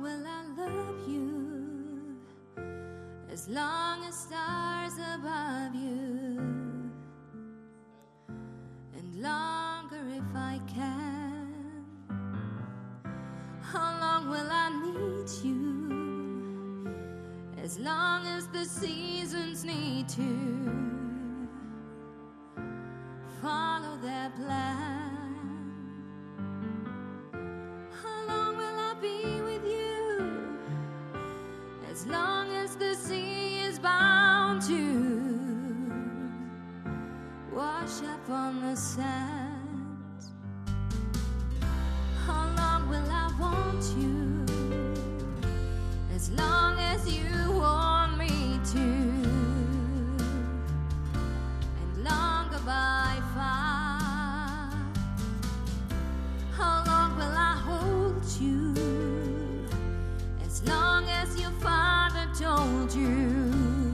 will I love you? As long as stars above you, and longer if I can. How long will I need you? As long as the seasons need to follow their plan. How long will I be with you? As long as the sea is bound to wash up on the sand. How long will I want you? As long as you want me to, and longer by far. How long will I hold you? As long as your father told you.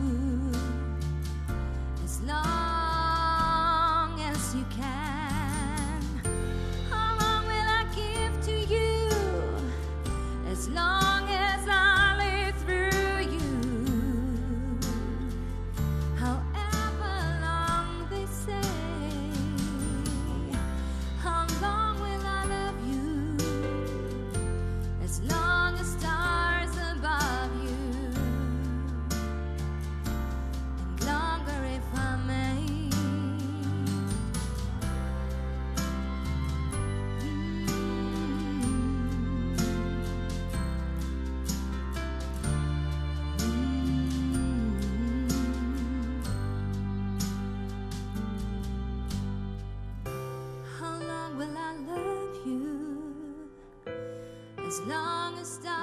As long as you can. How long will I give to you? As long as I live through you. However long they say. How long will I love you? As long as stars above you, and longer if I may. How long will I love you? As long as stars